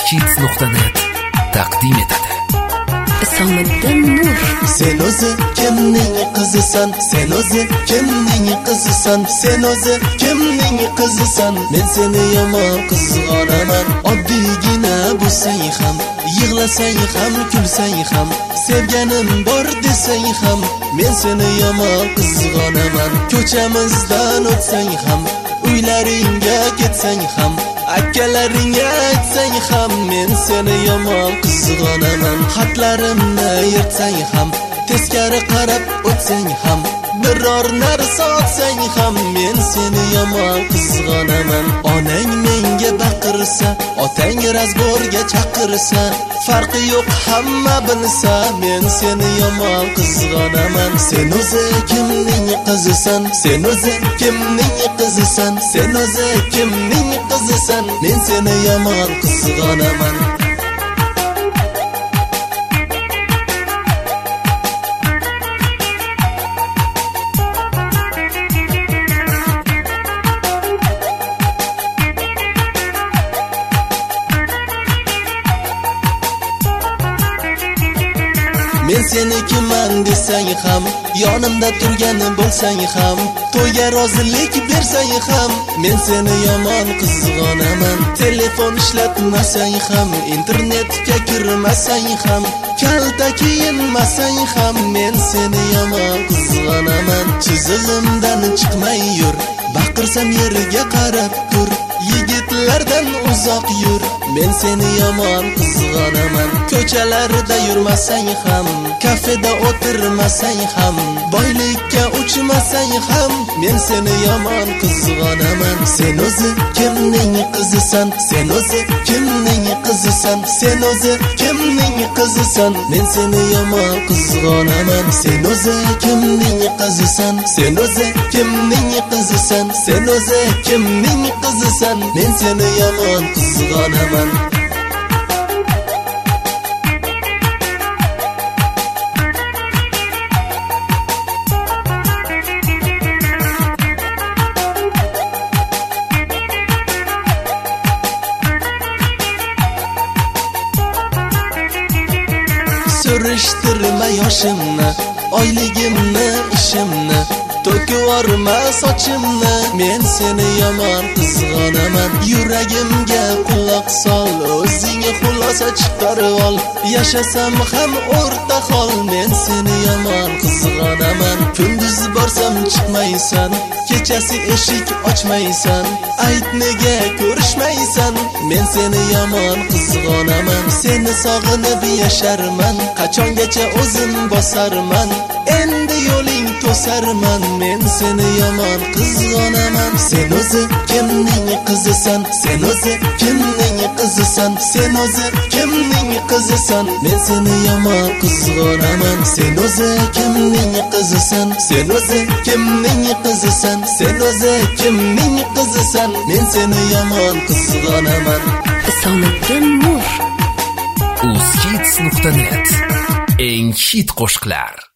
Uzkids.net taqdim etadi. Isomiddin Nur. Sen o'zi kimning qizisan? Sen o'zi kimning qizisan? Sen o'zi kimning qizisan? Men seni yomon qizg'onaman. Oddiygina bo'lsang ham, yig'lasang ham, kulsang ham, sevganim bor desang ham, men seni yomon qizg'onaman. Ko'chamizdan o'tsang ham, uylaringga ketsang ham, akalaringga aytsang ham, men seni yomon qizg'onaman. Xatlarimni yirtsang ham, teskari qarab o'tsang ham, biror narsa otsang ham, men seni yomon qizg'onaman. Onang menga baqirsa, otang razborga chaqirsa, farqi yo'q hamma bilsa, men seni yomon qizg'onaman. Sen o'zi kimning qizisan? Sen o'zi kimning qizisan? Sen o'zi kimning qizisan? Men seni yomon qizg'onaman. Men senikiman desang ham, yonimda turgan bo'lsang ham, to'yga rozilik bersang ham, men seni yomon qizg'onaman. Telefon ishlatmasang ham, internetga kirmasang ham, kalta kiyinmasang ham, men seni yomon qizg'onaman. Chizig'imdan chiqmay yur, baqirsam yerga qarab tur, yigitlardan uzoq yur, men seni yomon qizg'onaman. Ko'chalarda yurmasang ham, kafeda o'tirmasang ham, boylikka uchmasang ham, men seni yomon qizg'onaman. Sen o'zi kimning qizisan? Sen o'zi kimning qizisan? Sen o'zi kimning qizisan? Men seni yomon qizg'onaman. Sen o'zi kimning qizisan? Sen o'zi kimning qizisan? Sen o'zi kimning qizisan? Men seni yomon qizg'onaman. Surishtirma yoshimni, oyligimni, ishimni, to'kivorma sochimni, men seni yomon qizg'onaman. Yuragimga quloq sol, o'zingga xulosa chiqarib ol, yashasam ham o'rta hol, men seni yomon qizg'onaman. Kunduz borsam chiqmaysan, kechasi eshik ochmaysan, ayt nega ko'rishmaysan, men seni yomon qizg'onaman. Seni sog'inib yasharman, qachongacha o'zim bosarman, endi yo'ling to'sarman, men seni yomon qizg'onaman. Sen o'zi kimning qizisan? Sen o'zi kimning qizisan? Sen o'zi kimning qizisan? Men seni yomon qizg'onaman. Sen o'zi kimning qizisan? Sen o'zi kimning qizisan? Sen o'zi kimning qizisan? Men seni yomon qizg'onaman. Isomiddin Nur. Uzkids.net eng hit qo'shiqlar.